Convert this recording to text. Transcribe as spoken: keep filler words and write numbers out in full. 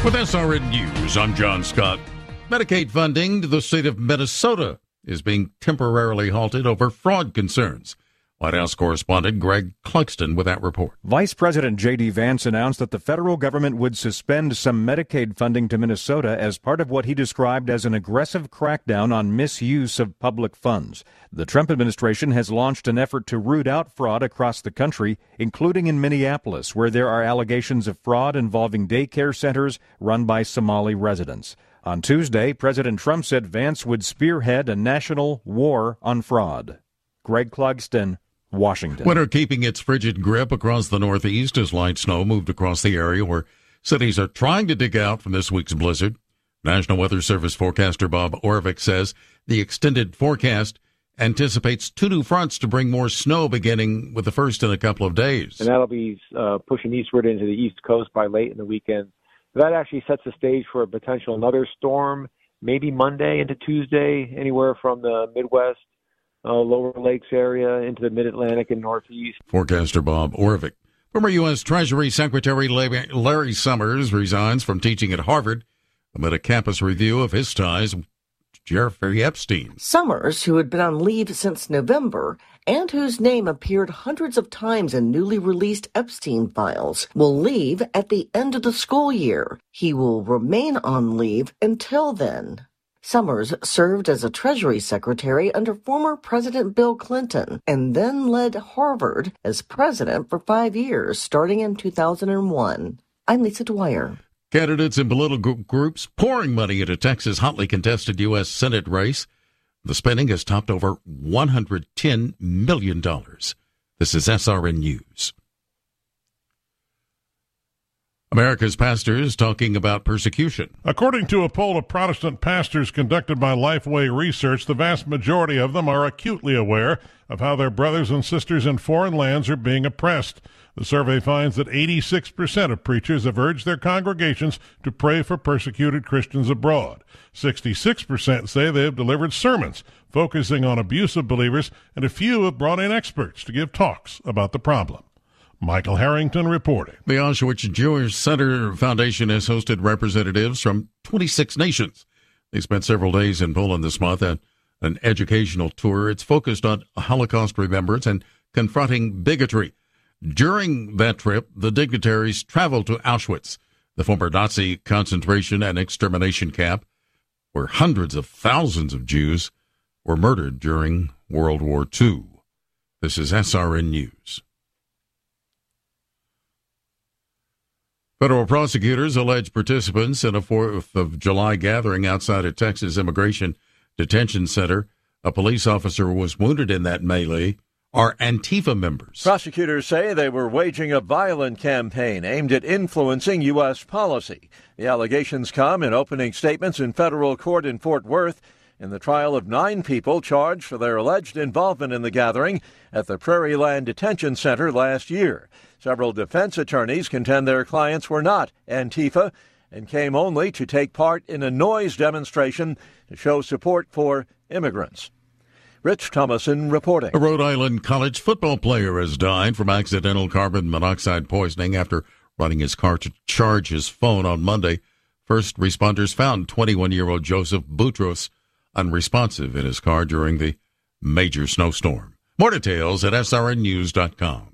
With S R N News, I'm John Scott. Medicaid funding to the state of Minnesota is being temporarily halted over fraud concerns. White House correspondent Greg Clugston with that report. Vice President J D. Vance announced that the federal government would suspend some Medicaid funding to Minnesota as part of what he described as an aggressive crackdown on misuse of public funds. The Trump administration has launched an effort to root out fraud across the country, including in Minneapolis, where there are allegations of fraud involving daycare centers run by Somali residents. On Tuesday, President Trump said Vance would spearhead a national war on fraud. Greg Clugston, Washington. Winter keeping its frigid grip across the Northeast as light snow moved across the area where cities are trying to dig out from this week's blizzard. National Weather Service forecaster Bob Orvik says the extended forecast anticipates two new fronts to bring more snow beginning with the first in a couple of days. And that'll be uh, pushing eastward into the East Coast by late in the weekend. That actually sets the stage for a potential another storm, maybe Monday into Tuesday, anywhere from the Midwest, Uh, lower lakes area into the mid-Atlantic and Northeast. Forecaster Bob Orvik. Former U S. Treasury Secretary Larry Summers resigns from teaching at Harvard amid a campus review of his ties with Jeffrey Epstein. Summers, who had been on leave since November and whose name appeared hundreds of times in newly released Epstein files, will leave at the end of the school year. He will remain on leave until then. Summers served as a Treasury Secretary under former President Bill Clinton and then led Harvard as president for five years, starting in two thousand one. I'm Lisa Dwyer. Candidates and political groups pouring money into Texas' hotly contested U S. Senate race. The spending has topped over one hundred ten million dollars. This is S R N News. America's pastors talking about persecution. According to a poll of Protestant pastors conducted by Lifeway Research, the vast majority of them are acutely aware of how their brothers and sisters in foreign lands are being oppressed. The survey finds that eighty-six percent of preachers have urged their congregations to pray for persecuted Christians abroad. sixty-six percent say they have delivered sermons focusing on abuse of believers, and a few have brought in experts to give talks about the problem. Michael Harrington reporting. The Auschwitz Jewish Center Foundation has hosted representatives from twenty-six nations. They spent several days in Poland this month at an educational tour. It's focused on Holocaust remembrance and confronting bigotry. During that trip, the dignitaries traveled to Auschwitz, the former Nazi concentration and extermination camp, where hundreds of thousands of Jews were murdered during World War Two. This is S R N News. Federal prosecutors allege participants in a fourth of July gathering outside a Texas immigration detention center. A police officer was wounded in that melee. Are Antifa members. Prosecutors say they were waging a violent campaign aimed at influencing U S policy. The allegations come in opening statements in federal court in Fort Worth in the trial of nine people charged for their alleged involvement in the gathering at the Prairie Land Detention Center last year. Several defense attorneys contend their clients were not Antifa and came only to take part in a noise demonstration to show support for immigrants. Rich Thomason reporting. A Rhode Island college football player has died from accidental carbon monoxide poisoning after running his car to charge his phone on Monday. First responders found twenty-one-year-old Joseph Boutros unresponsive in his car during the major snowstorm. More details at S R N news dot com.